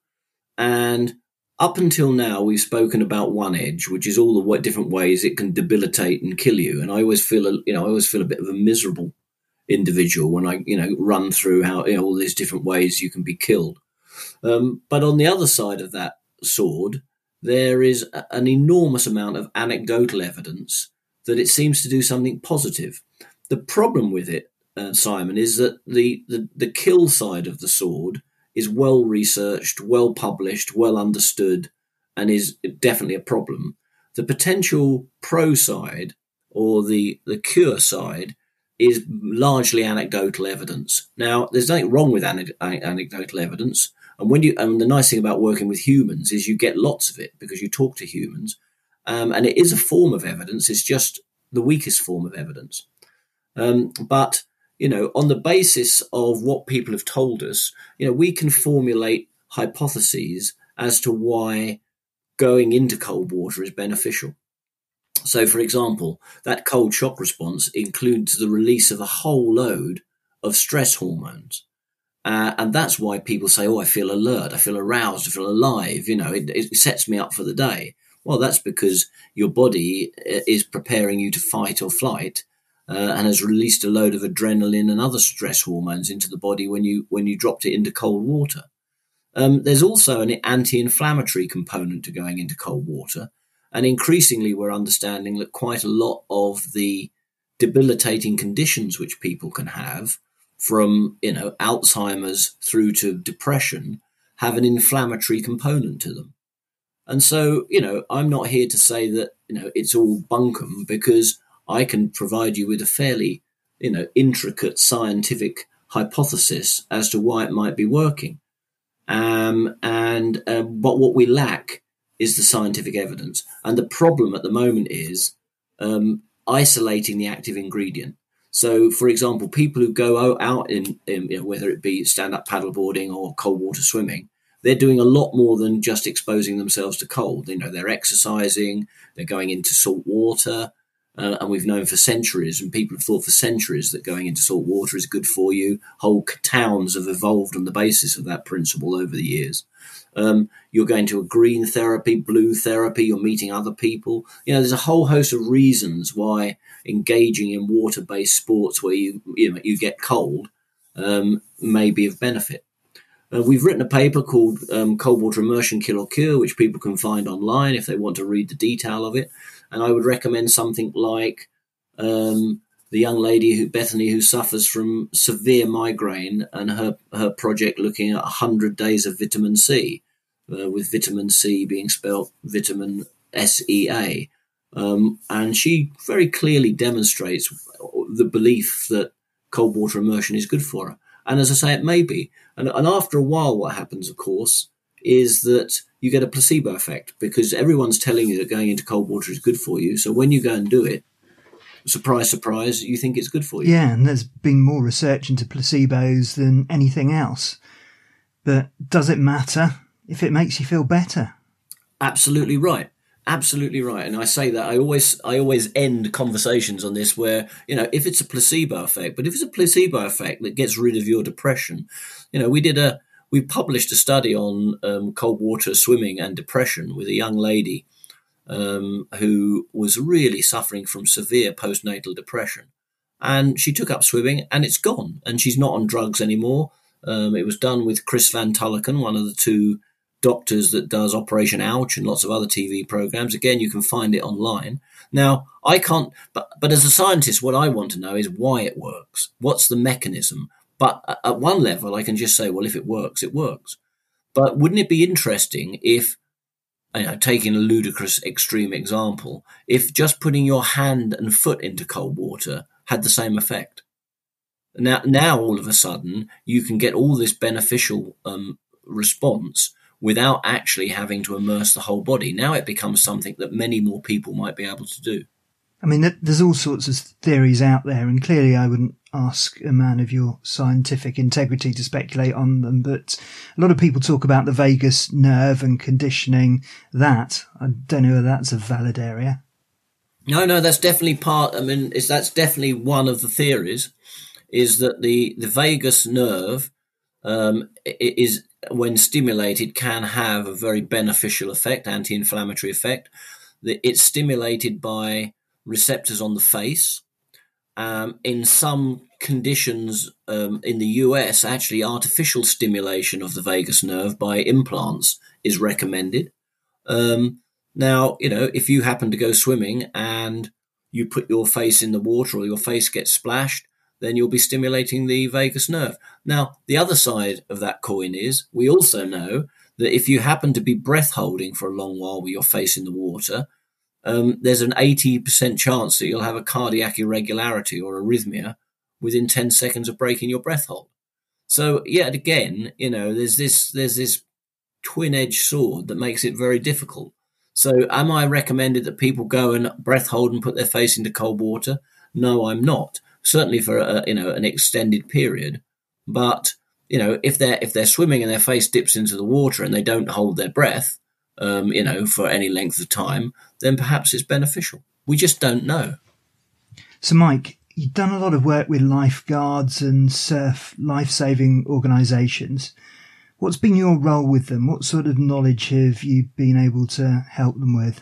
S2: and up until now we've spoken about one edge, which is all the different ways it can debilitate and kill you. And I always feel a, you know I always feel a bit of a miserable individual when I you know run through how you know, all these different ways you can be killed. Um, but on the other side of that sword, there is a, an enormous amount of anecdotal evidence that it seems to do something positive. The problem with it, Uh, Simon, is that the, the, the kill side of the sword is well researched, well published, well understood, and is definitely a problem. The potential pro side or the, the cure side is largely anecdotal evidence. Now, there's nothing wrong with ane- anecdotal evidence, and when you and the nice thing about working with humans is you get lots of it because you talk to humans, um, and it is a form of evidence. It's just the weakest form of evidence, um, but. You know, on the basis of what people have told us, you know, we can formulate hypotheses as to why going into cold water is beneficial. So, for example, that cold shock response includes the release of a whole load of stress hormones. Uh, and that's why people say, oh, I feel alert, I feel aroused, I feel alive, you know, it, it sets me up for the day. Well, that's because your body is preparing you to fight or flight. Uh, and has released a load of adrenaline and other stress hormones into the body when you when you dropped it into cold water. Um, there's also an anti-inflammatory component to going into cold water, and increasingly we're understanding that quite a lot of the debilitating conditions which people can have, from you know Alzheimer's through to depression, have an inflammatory component to them. And so, you know, I'm not here to say that, you know, it's all bunkum, because I can provide you with a fairly, you know, intricate scientific hypothesis as to why it might be working. Um, and uh, but what we lack is the scientific evidence. And the problem at the moment is um, isolating the active ingredient. So, for example, people who go out in, in you know, whether it be stand-up paddleboarding or cold water swimming, they're doing a lot more than just exposing themselves to cold. You know, they're exercising, they're going into salt water, uh, and we've known for centuries, and people have thought for centuries that going into salt water is good for you. Whole towns have evolved on the basis of that principle over the years. Um, you're going to a green therapy, blue therapy, you're meeting other people. You know, there's a whole host of reasons why engaging in water-based sports where you, you know, you get cold um, may be of benefit. Uh, we've written a paper called um, Cold Water Immersion Kill or Cure, which people can find online if they want to read the detail of it. And I would recommend something like um, the young lady, who Bethany, who suffers from severe migraine, and her, her project looking at one hundred days of vitamin C, uh, with vitamin C being spelled vitamin S E A. Um, and she very clearly demonstrates the belief that cold water immersion is good for her. And as I say, it may be. And, and after a while, what happens, of course, is that you get a placebo effect, because everyone's telling you that going into cold water is good for you. So when you go and do it, surprise, surprise, you think it's good for you.
S1: Yeah, and there's been more research into placebos than anything else. But does it matter if it makes you feel better?
S2: Absolutely right. Absolutely right. And I say that I always I always end conversations on this where, you know, if it's a placebo effect, but if it's a placebo effect that gets rid of your depression, you know, we did a we published a study on um, cold water swimming and depression with a young lady um, who was really suffering from severe postnatal depression. And she took up swimming and it's gone. And she's not on drugs anymore. Um, it was done with Chris Van Tulleken, one of the two doctors that does Operation Ouch and lots of other T V programs. Again, you can find it online. Now, I can't, but, but as a scientist, what I want to know is why it works. What's the mechanism? But at one level, I can just say, well, if it works, it works. But wouldn't it be interesting if, you know, taking a ludicrous extreme example, if just putting your hand and foot into cold water had the same effect? Now, now all of a sudden, you can get all this beneficial um, response without actually having to immerse the whole body. Now it becomes something that many more people might be able to do.
S1: I mean, there's all sorts of theories out there, and clearly I wouldn't ask a man of your scientific integrity to speculate on them, but a lot of people talk about the vagus nerve and conditioning that. I don't know whether that's a valid area.
S2: No, no, that's definitely part, I mean, it's, that's definitely one of the theories, is that the, the vagus nerve um, is, when stimulated, can have a very beneficial effect, anti-inflammatory effect. It's stimulated by receptors on the face. Um, in some conditions um, in the U S, actually artificial stimulation of the vagus nerve by implants is recommended. Um, now, you know, if you happen to go swimming and you put your face in the water or your face gets splashed, then you'll be stimulating the vagus nerve. Now, the other side of that coin is we also know that if you happen to be breath holding for a long while with your face in the water, um, there's an eighty percent chance that you'll have a cardiac irregularity or arrhythmia within ten seconds of breaking your breath hold. So yet again, you know, there's this, there's this twin-edged sword that makes it very difficult. So am I recommended that people go and breath hold and put their face into cold water? No, I'm not. Certainly for a, you know, an extended period. But, you know, if they're, if they're swimming and their face dips into the water and they don't hold their breath, um, you know, for any length of time, then perhaps it's beneficial. We just don't know.
S1: So, Mike, you've done a lot of work with lifeguards and surf life-saving organisations. What's been your role with them? What sort of knowledge have you been able to help them with?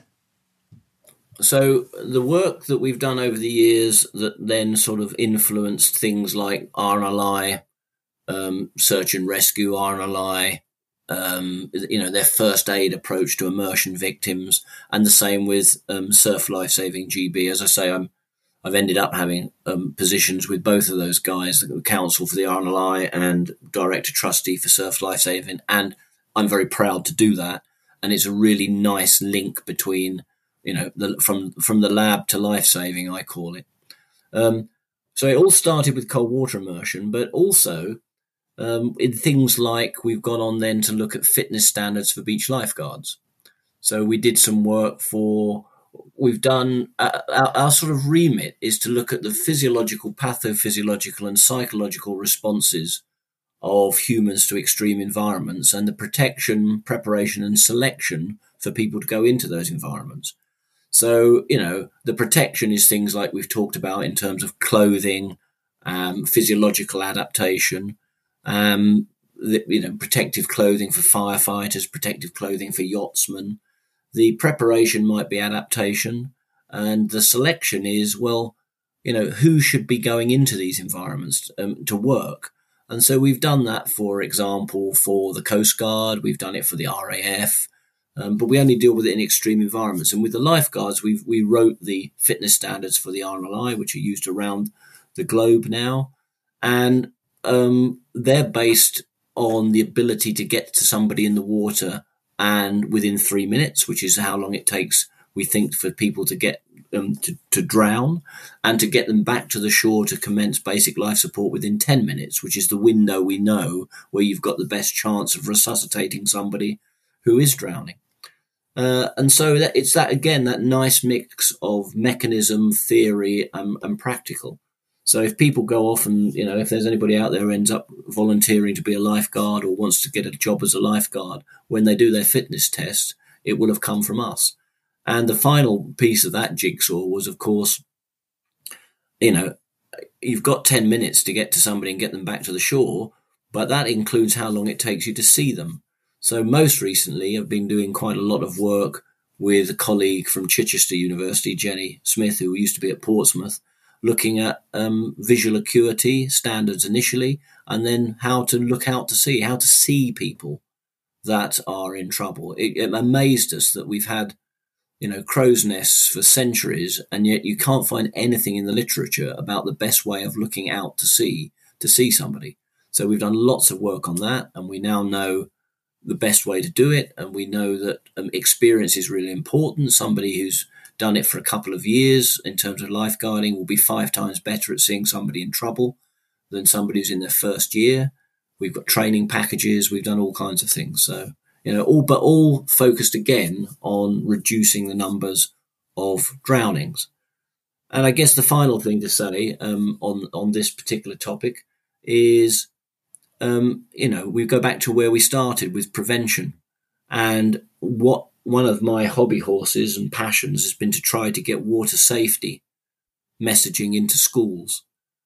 S2: So the work that we've done over the years that then sort of influenced things like R N L I, um, search and rescue R N L I, um, you know, their first aid approach to immersion victims, and the same with um, Surf Lifesaving G B. As I say, I'm, I've ended up having um, positions with both of those guys, the counsel for the R N L I and director trustee for Surf Lifesaving, and I'm very proud to do that. and it's a really nice link between, you know, the, from from the lab to life saving, I call it. Um, so it all started with cold water immersion, but also um, in things like we've gone on then to look at fitness standards for beach lifeguards. So we did some work for, we've done, uh, our, our sort of remit is to look at the physiological, pathophysiological and psychological responses of humans to extreme environments and the protection, preparation and selection for people to go into those environments. So, you know, the protection is things like we've talked about in terms of clothing, um, physiological adaptation, um, the, you know, protective clothing for firefighters, protective clothing for yachtsmen. The preparation might be adaptation, and the selection is, well, you know, who should be going into these environments um, to work. And so we've done that, for example, for the Coast Guard, we've done it for the R A F, um, but we only deal with it in extreme environments. And with the lifeguards, we've, we wrote the fitness standards for the R L I, which are used around the globe now. And um, they're based on the ability to get to somebody in the water and within three minutes, which is how long it takes, we think, for people to get um, to, to drown, and to get them back to the shore to commence basic life support within ten minutes, which is the window we know where you've got the best chance of resuscitating somebody who is drowning. Uh, and so that, it's that, again, that nice mix of mechanism, theory, um, and practical. So if people go off and, you know, if there's anybody out there who ends up volunteering to be a lifeguard or wants to get a job as a lifeguard, when they do their fitness test, it will have come from us. And the final piece of that jigsaw was, of course, you know, you've got ten minutes to get to somebody and get them back to the shore, but that includes how long it takes you to see them. So most recently, I've been doing quite a lot of work with a colleague from Chichester University, Jenny Smith, who used to be at Portsmouth, looking at um, visual acuity standards initially, and then how to look out to sea, how to see people that are in trouble. It, it amazed us that we've had, you know, crow's nests for centuries, and yet you can't find anything in the literature about the best way of looking out to sea, to see somebody. So we've done lots of work on that, and we now know the best way to do it, and we know that um, experience is really important. Somebody who's done it for a couple of years in terms of lifeguarding will be five times better at seeing somebody in trouble than somebody who's in their first year. We've got training packages. We've done all kinds of things. So, you know, all but all focused again on reducing the numbers of drownings. And I guess the final thing to say um, on on this particular topic is, um, you know, we go back to where we started with prevention, and what one of my hobby horses and passions has been to try to get water safety messaging into schools.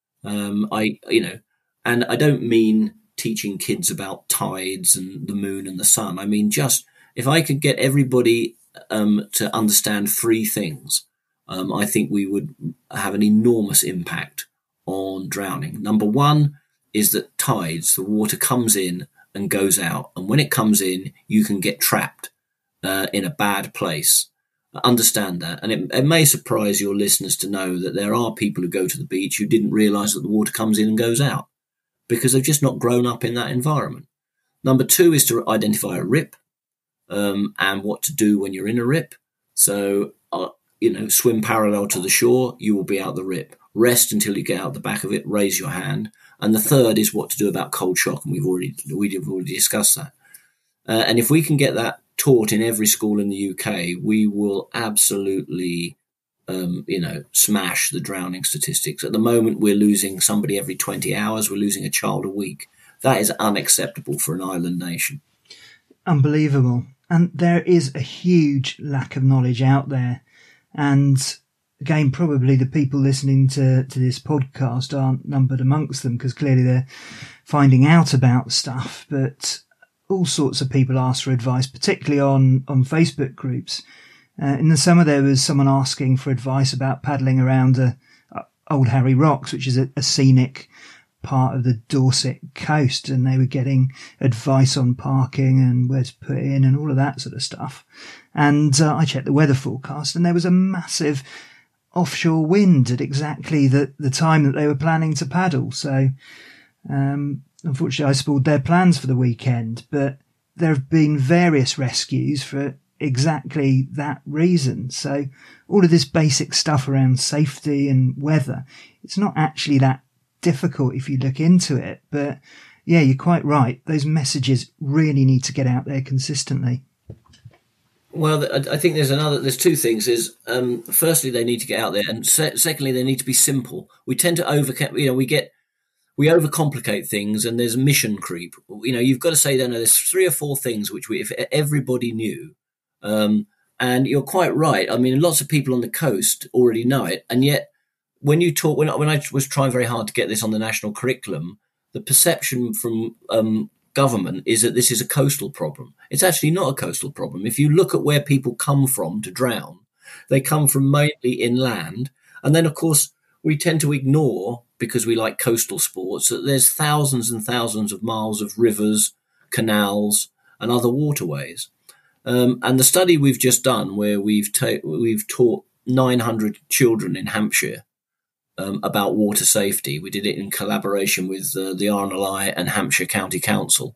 S2: Um, I, you know, and I don't mean teaching kids about tides and the moon and the sun. I mean, just if I could get everybody um, to understand three things, um, I think we would have an enormous impact on drowning. Number one is that tides, the water comes in and goes out. And when it comes in, you can get trapped uh, in a bad place. Understand that. And it, it may surprise your listeners to know that there are people who go to the beach who didn't realise that the water comes in and goes out, because they've just not grown up in that environment. Number two is to identify a rip um, and what to do when you're in a rip. So, uh, you know, swim parallel to the shore, you will be out the rip. Rest until you get out the back of it, raise your hand. And the third is what to do about cold shock, and we've already we've already discussed that. Uh, and if we can get that taught in every school in the U K, we will absolutely, um, you know, smash the drowning statistics. At the moment, we're losing somebody every twenty hours. We're losing a child a week. That is unacceptable for an island nation.
S1: Unbelievable. And there is a huge lack of knowledge out there. And again, probably the people listening to, to this podcast aren't numbered amongst them, because clearly they're finding out about stuff. But all sorts of people ask for advice, particularly on, on Facebook groups. Uh, in the summer, there was someone asking for advice about paddling around uh, Old Harry Rocks, which is a, a scenic part of the Dorset coast, and they were getting advice on parking and where to put in and all of that sort of stuff. And uh, I checked the weather forecast, and there was a massive offshore wind at exactly the, the time that they were planning to paddle. So um, unfortunately, I spoiled their plans for the weekend. But there have been various rescues for exactly that reason. So all of this basic stuff around safety and weather, it's not actually that difficult if you look into it. But yeah, you're quite right. Those messages really need to get out there consistently.
S2: Well, I think there's another, there's two things. Is um, firstly, they need to get out there. And se- secondly, they need to be simple. We tend to over, you know, we get, we overcomplicate things, and there's mission creep. You know, you've got to say, no, no, there's three or four things which we, if everybody knew, um, and you're quite right. I mean, lots of people on the coast already know it. And yet when you talk, when I, when I was trying very hard to get this on the national curriculum, the perception from, um, government is that this is a coastal problem. It's actually not a coastal problem. If you look at where people come from to drown, they come from mainly inland. And then, of course, we tend to ignore, because we like coastal sports, that there's thousands and thousands of miles of rivers, canals, and other waterways. Um, and the study we've just done, where we've ta- we've taught nine hundred children in Hampshire Um, about water safety. We did it in collaboration with uh, the R N L I and Hampshire County Council,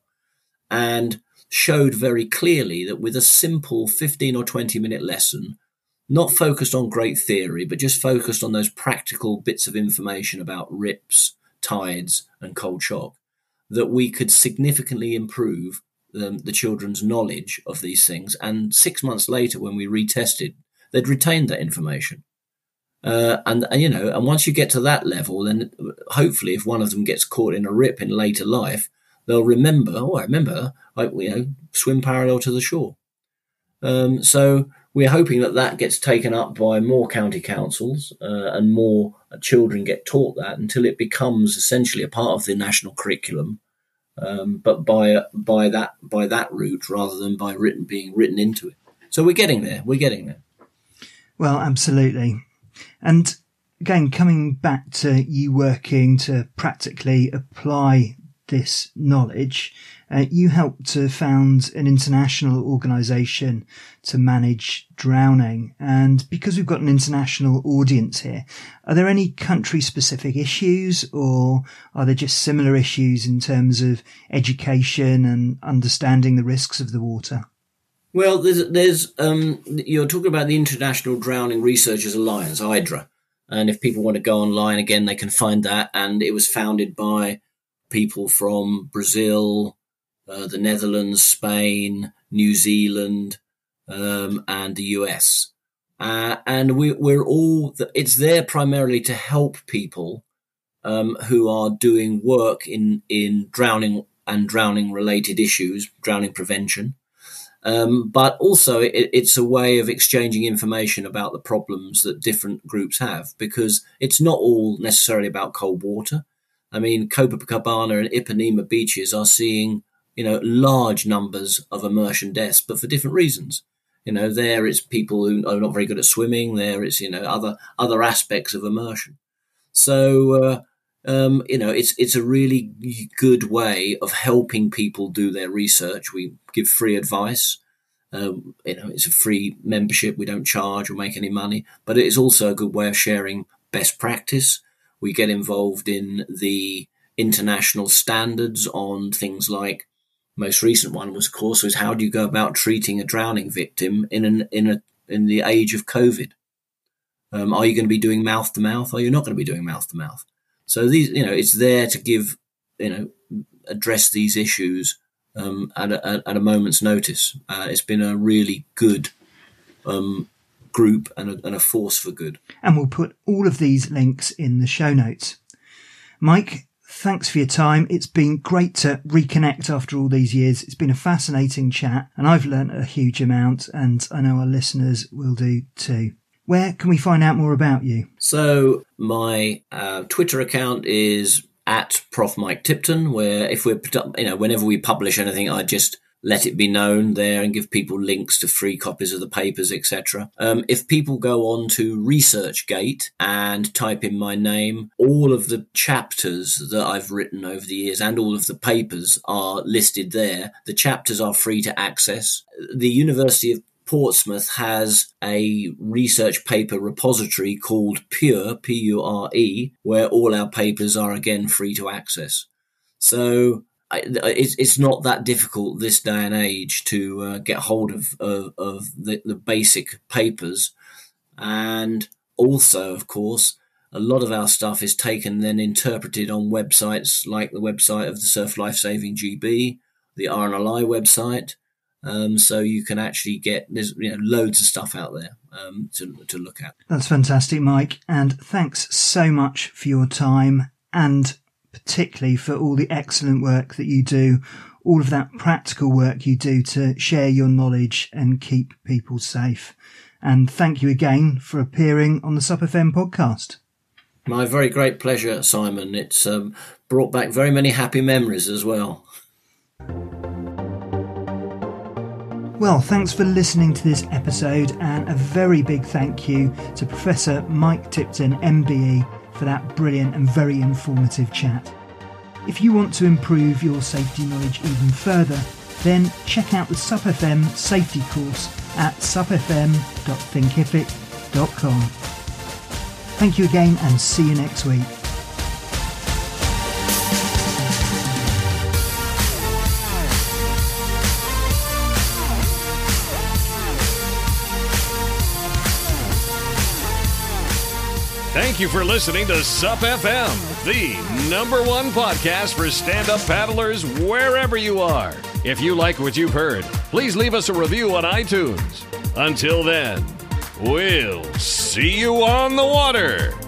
S2: and showed very clearly that with a simple fifteen or twenty minute lesson, not focused on great theory, but just focused on those practical bits of information about rips, tides, and cold shock, that we could significantly improve um, the children's knowledge of these things. And six months later, when we retested, they'd retained that information. Uh, and, and, you know, and once you get to that level, then hopefully if one of them gets caught in a rip in later life, they'll remember, oh, I remember, I, you know, swim parallel to the shore. Um, so we're hoping that that gets taken up by more county councils uh, and more children get taught that until it becomes essentially a part of the national curriculum, um, but by by that by that route rather than by written being written into it. So we're getting there. We're getting there.
S1: Well, absolutely. And again, coming back to you working to practically apply this knowledge, uh, you helped to found an international organisation to manage drowning. And because we've got an international audience here, are there any country-specific issues, or are there just similar issues in terms of education and understanding the risks of the water?
S2: Well, there's, there's um, you're talking about the International Drowning Researchers Alliance, I D R A. And if people want to go online, again, they can find that. And it was founded by people from Brazil, uh, the Netherlands, Spain, New Zealand, um, and the U S. Uh, and we, we're all, it's there primarily to help people um, who are doing work in, in drowning and drowning related issues, drowning prevention. Um, but also it, it's a way of exchanging information about the problems that different groups have, because it's not all necessarily about cold water. I mean, Copacabana and Ipanema beaches are seeing, you know, large numbers of immersion deaths, but for different reasons. You know, there it's people who are not very good at swimming. There it's, you know, other other aspects of immersion. So, uh, um, you know, it's it's a really good way of helping people do their research. We give free advice. Um, you know, it's a free membership. We don't charge or make any money, but it is also a good way of sharing best practice. We get involved in the international standards on things like, most recent one was, of course, was how do you go about treating a drowning victim in an in a in the age of COVID? Um, are you going to be doing mouth to mouth? Or are you not going to be doing mouth to mouth? So these, you know, it's there to give, you know, address these issues um, at, a, at a moment's notice. Uh, it's been a really good um, group and a, and a force for good.
S1: And we'll put all of these links in the show notes. Mike, thanks for your time. It's been great to reconnect after all these years. It's been a fascinating chat, and I've learnt a huge amount, and I know our listeners will do too. Where can we find out more about you?
S2: So my uh, Twitter account is at Professor Mike Tipton, where if we're, you know, whenever we publish anything, I just let it be known there and give people links to free copies of the papers, et cetera. Um, if people go on to ResearchGate and type in my name, all of the chapters that I've written over the years and all of the papers are listed there. The chapters are free to access. The University of Portsmouth has a research paper repository called Pure, P U R E, where all our papers are again free to access. So it's, it's not that difficult this day and age to uh, get hold of, of, of the, the basic papers. And also, of course, a lot of our stuff is taken and then interpreted on websites like the website of the Surf Life Saving G B, the R N L I website. Um, so you can actually get, there's you know, loads of stuff out there um, to, to look at.
S1: That's fantastic, Mike. And thanks so much for your time, and particularly for all the excellent work that you do, all of that practical work you do to share your knowledge and keep people safe. And thank you again for appearing on the S U P F M podcast.
S2: My very great pleasure, Simon. It's um, brought back very many happy memories as well.
S1: Well, thanks for listening to this episode, and a very big thank you to Professor Mike Tipton, M B E, for that brilliant and very informative chat. If you want to improve your safety knowledge even further, then check out the S U P F M safety course at supfm dot thinkific dot com. Thank you again, and see you next week.
S3: Thank you for listening to S U P F M, the number one podcast for stand-up paddlers wherever you are. If you like what you've heard, please leave us a review on iTunes. Until then, we'll see you on the water.